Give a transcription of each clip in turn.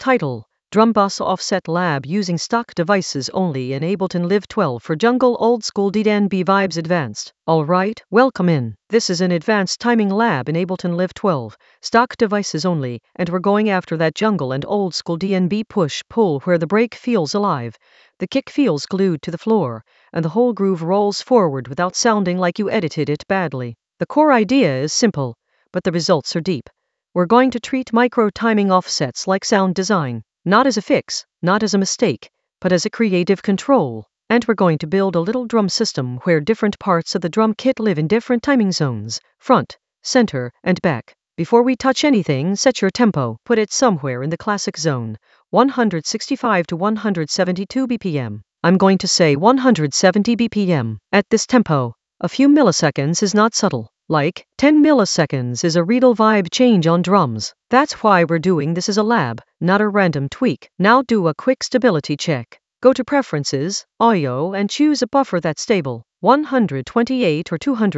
Title: Drum Bus Offset Lab using stock devices only in Ableton Live 12 for jungle old school DNB vibes advanced. Alright, welcome in. This is an advanced timing lab in Ableton Live 12, stock devices only, and we're going after that jungle and old school DNB push-pull where the break feels alive, the kick feels glued to the floor, and the whole groove rolls forward without sounding like you edited it badly. The core idea is simple, but the results are deep. We're going to treat micro-timing offsets like sound design, not as a fix, not as a mistake, but as a creative control. And we're going to build a little drum system where different parts of the drum kit live in different timing zones, front, center, and back. Before we touch anything, set your tempo. Put it somewhere in the classic zone, 165 to 172 BPM. I'm going to say 170 BPM. At this tempo, a few milliseconds is not subtle. Like 10 milliseconds is a real vibe change on drums. That's why we're doing this as a lab, not a random tweak. Now do a quick stability check. Go to Preferences, Audio, and choose a buffer that's stable. 128 or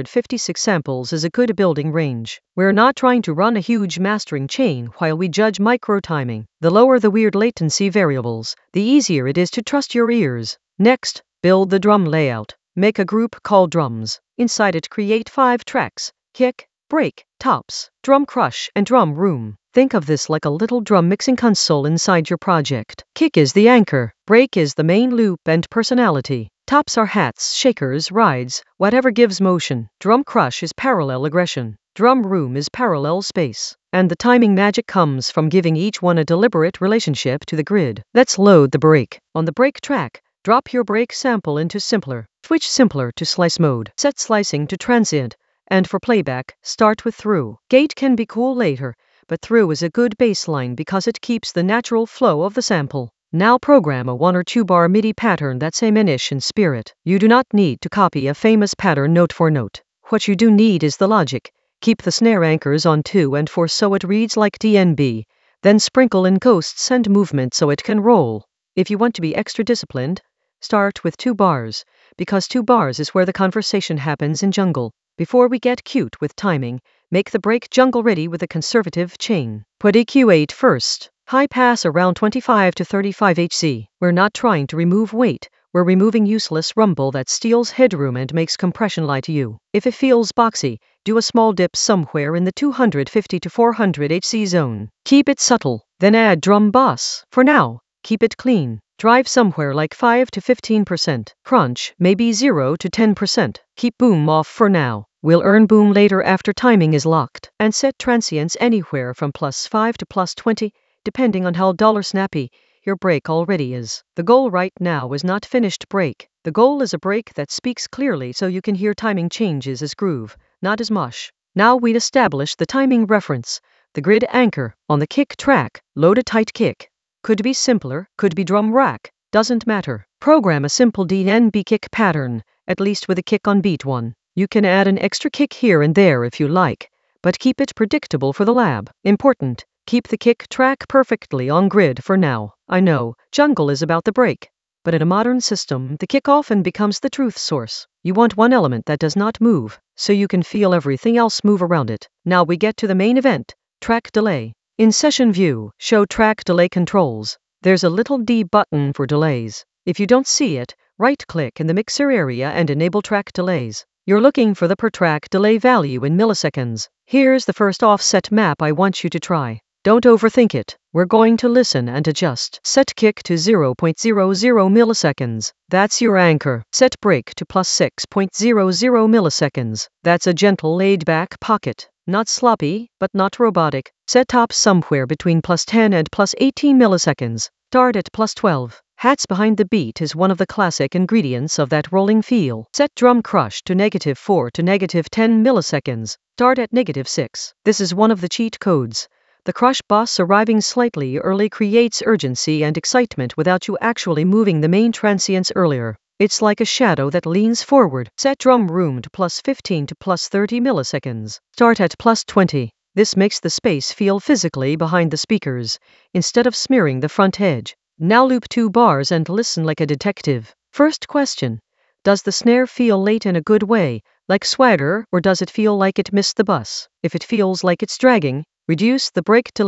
256 samples is a good building range. We're not trying to run a huge mastering chain while we judge micro-timing. The lower the weird latency variables, the easier it is to trust your ears. Next, build the drum layout. Make a group called Drums. Inside it, create 5 tracks: kick, break, tops, drum crush, and drum room. Think of this like a little drum mixing console inside your project. Kick is the anchor, break is the main loop and personality. Tops are hats, shakers, rides, whatever gives motion. Drum crush is parallel aggression. Drum room is parallel space. And the timing magic comes from giving each one a deliberate relationship to the grid. Let's load the break. On the break track, drop your break sample into Simpler. Switch Simpler to Slice mode. Set slicing to Transient. And for playback, start with Through. Gate can be cool later, but Through is a good baseline because it keeps the natural flow of the sample. Now program a 1 or 2 bar MIDI pattern that's Eminish in spirit. You do not need to copy a famous pattern note for note. What you do need is the logic. Keep the snare anchors on 2 and 4 so it reads like DNB. Then sprinkle in ghosts and movement so it can roll. If you want to be extra disciplined, start with 2 bars, because 2 bars is where the conversation happens in jungle. Before we get cute with timing, make the break jungle ready with a conservative chain. Put EQ8 first. High pass around 25 to 35 Hz. We're not trying to remove weight, we're removing useless rumble that steals headroom and makes compression lie to you. If it feels boxy, do a small dip somewhere in the 250 to 400 Hz zone. Keep it subtle, then add drum bass. For now, keep it clean. Drive somewhere like 5 to 15%. Crunch, maybe 0 to 10%. Keep boom off for now. We'll earn boom later after timing is locked. And set transients anywhere from +5 to +20, depending on how dull or snappy your break already is. The goal right now is not finished break. The goal is a break that speaks clearly so you can hear timing changes as groove, not as mush. Now we establish the timing reference, the grid anchor. On the kick track, load a tight kick. Could be simpler, could be drum rack, doesn't matter. Program a simple DNB kick pattern, at least with a kick on beat 1. You can add an extra kick here and there if you like, but keep it predictable for the lab. Important, keep the kick track perfectly on grid for now. I know, jungle is about the break, but in a modern system, the kick often becomes the truth source. You want one element that does not move, so you can feel everything else move around it. Now we get to the main event, track delay. In Session View, show track delay controls. There's a little D button for delays. If you don't see it, right-click in the mixer area and enable track delays. You're looking for the per track delay value in milliseconds. Here's the first offset map I want you to try. Don't overthink it. We're going to listen and adjust. Set kick to 0.00 milliseconds. That's your anchor. Set break to +6.00 milliseconds. That's a gentle laid-back pocket. Not sloppy, but not robotic. Set top somewhere between +10 and +18 milliseconds. Start at +12. Hats behind the beat is one of the classic ingredients of that rolling feel. Set drum crush to -4 to -10 milliseconds. Start at -6. This is one of the cheat codes. The crush boss arriving slightly early creates urgency and excitement without you actually moving the main transients earlier. It's like a shadow that leans forward. Set drum room to +15 to +30 milliseconds. Start at +20. This makes the space feel physically behind the speakers, instead of smearing the front edge. Now loop 2 bars and listen like a detective. First question. Does the snare feel late in a good way, like swagger, or does it feel like it missed the bus? If it feels like it's dragging, reduce the break delay.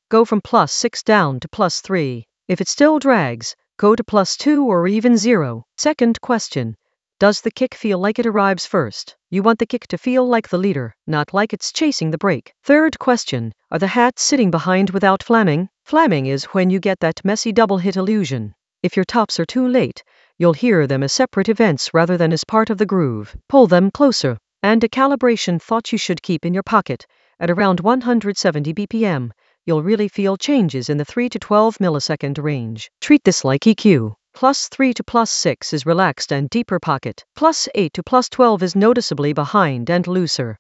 go from +6 down to +3. If it still drags, go to +2 or even 0. Second question. Does the kick feel like it arrives first? You want the kick to feel like the leader, not like it's chasing the brake. Third question. Are the hats sitting behind without flamming? Flamming is when you get that messy double hit illusion. If your tops are too late, you'll hear them as separate events rather than as part of the groove. Pull them closer. And a calibration thought you should keep in your pocket. At around 170 BPM, you'll really feel changes in the 3 to 12 millisecond range. Treat this like EQ. +3 to +6 is relaxed and deeper pocket. +8 to +12 is noticeably behind and looser.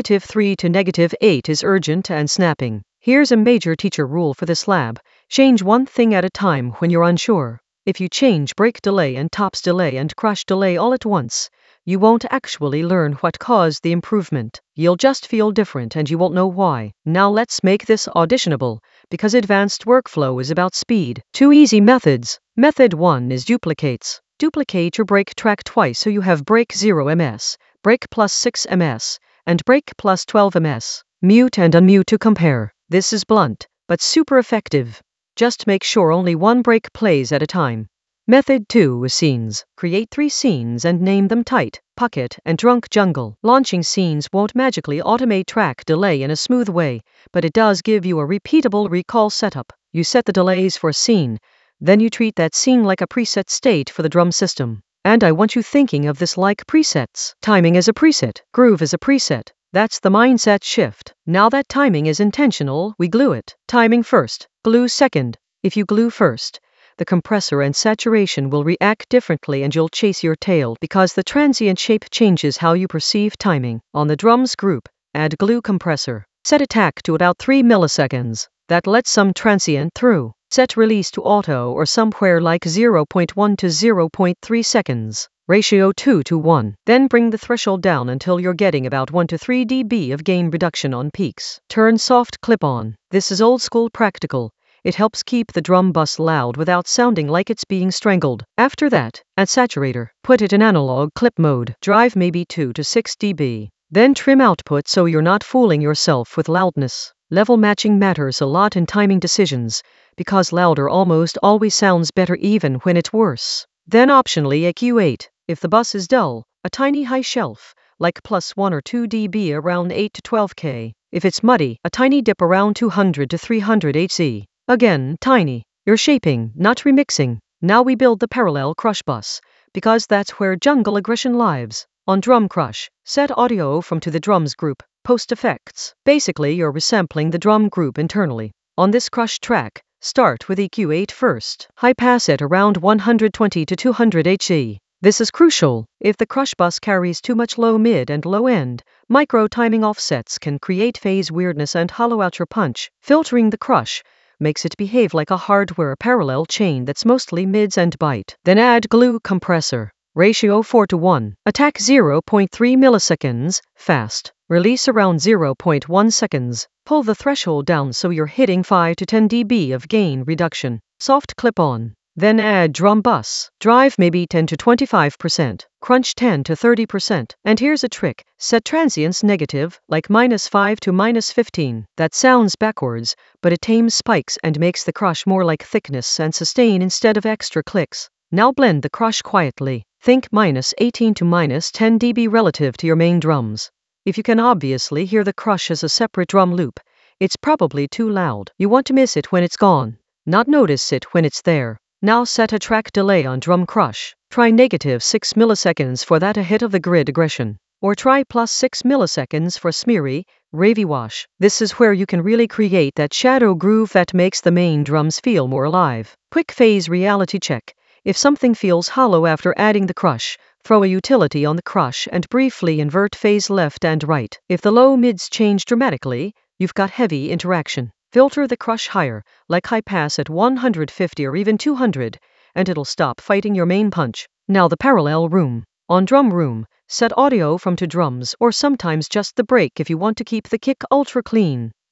-3 to -8 is urgent and snapping. Here's a major teacher rule for this lab. Change one thing at a time when you're unsure. If you change brake delay and tops delay and crush delay all at once, you won't actually learn what caused the improvement. You'll just feel different and you won't know why. Now let's make this auditionable, because advanced workflow is about speed. 2 easy methods. Method 1 is duplicates. Duplicate your brake track twice so you have brake 0 ms, brake +6 ms, and brake +12 ms. Mute and unmute to compare. This is blunt, but super effective. Just make sure only one brake plays at a time. Method 2 is scenes. Create 3 scenes and name them tight, pocket, and drunk jungle. Launching scenes won't magically automate track delay in a smooth way, but it does give you a repeatable recall setup. You set the delays for a scene, then you treat that scene like a preset state for the drum system. And I want you thinking of this like presets. Timing is a preset, groove is a preset. That's the mindset shift. Now that timing is intentional, we glue it. Timing first, glue second. If you glue first, the compressor and saturation will react differently and you'll chase your tail because the transient shape changes how you perceive timing. On the drums group, add glue compressor. Set attack to about 3 milliseconds. That lets some transient through. Set release to auto or somewhere like 0.1 to 0.3 seconds. Ratio 2 to 1. Then bring the threshold down until you're getting about 1 to 3 dB of gain reduction on peaks. Turn soft clip on. This is old school practical. It helps keep the drum bus loud without sounding like it's being strangled. After that, add saturator. Put it in analog clip mode. Drive maybe 2 to 6 dB. Then trim output so you're not fooling yourself with loudness. Level matching matters a lot in timing decisions, because louder almost always sounds better even when it's worse. Then optionally EQ8. If the bus is dull, a tiny high shelf, like +1 or 2 dB around 8 to 12K. If it's muddy, a tiny dip around 200 to 300 Hz. Again, tiny. You're shaping, not remixing. Now we build the parallel crush bus, because that's where jungle aggression lives. On drum crush, set audio from to the drums group, post effects. Basically, you're resampling the drum group internally. On this crush track, start with EQ8 first. High pass at around 120 to 200 Hz. This is crucial. If the crush bus carries too much low mid and low end, micro timing offsets can create phase weirdness and hollow out your punch. Filtering the crush makes it behave like a hardware parallel chain that's mostly mids and bite. Then add glue compressor. Ratio 4 to 1. Attack 0.3 milliseconds, fast. Release around 0.1 seconds. Pull the threshold down so you're hitting 5 to 10 dB of gain reduction. Soft clip on. Then add drum bus. Drive maybe 10 to 25%. Crunch 10 to 30%. And here's a trick. Set transients negative, like -5 to -15. That sounds backwards, but it tames spikes and makes the crush more like thickness and sustain instead of extra clicks. Now blend the crush quietly. Think -18 to -10 dB relative to your main drums. If you can obviously hear the crush as a separate drum loop, it's probably too loud. You want to miss it when it's gone, not notice it when it's there. Now set a track delay on drum crush. Try -6 milliseconds for that ahead of the grid aggression. Or try +6 milliseconds for smeary, ravey wash. This is where you can really create that shadow groove that makes the main drums feel more alive. Quick phase reality check. If something feels hollow after adding the crush, throw a utility on the crush and briefly invert phase left and right. If the low mids change dramatically, you've got heavy interaction. Filter the crush higher, like high pass at 150 or even 200, and it'll stop fighting your main punch. Now the parallel room. On drum room, set audio from to drums or sometimes just the brake if you want to keep the kick ultra clean.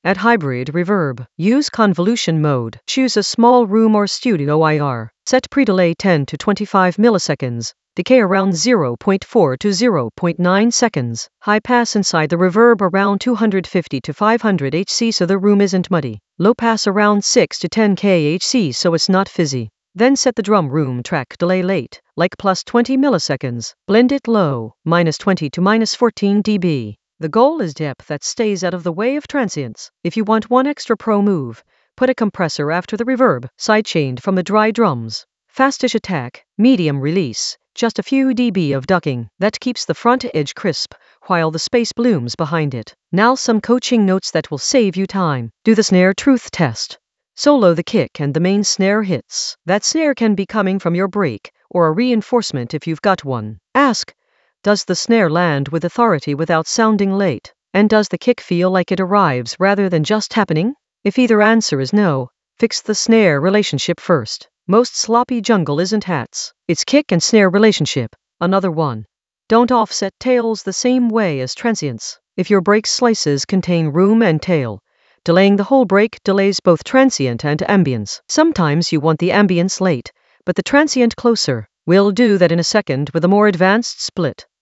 Add hybrid reverb. Use convolution mode. Choose a small room or studio IR. Set pre-delay 10 to 25 milliseconds. Decay around 0.4 to 0.9 seconds. High pass inside the reverb around 250 to 500 Hz so the room isn't muddy. Low pass around 6 to 10 kHz so it's not fizzy. Then set the drum room track delay late, like plus 20 milliseconds. Blend it low, minus 20 to minus 14 dB. The goal is depth that stays out of the way of transients. If you want one extra pro move, put a compressor after the reverb, sidechained from the dry drums. Fastish attack, medium release, just a few dB of ducking. That keeps the front edge crisp, while the space blooms behind it. Now some coaching notes that will save you time. Do the snare truth test. Solo the kick and the main snare hits. That snare can be coming from your break, or a reinforcement if you've got one. Ask, does the snare land with authority without sounding late? And does the kick feel like it arrives rather than just happening? If either answer is no, fix the snare relationship first. Most sloppy jungle isn't hats, it's kick and snare relationship. Another one. Don't offset tails the same way as transients. If your break slices contain room and tail, delaying the whole break delays both transient and ambience. Sometimes you want the ambience late, but the transient closer. We'll do that in a second with a more advanced split.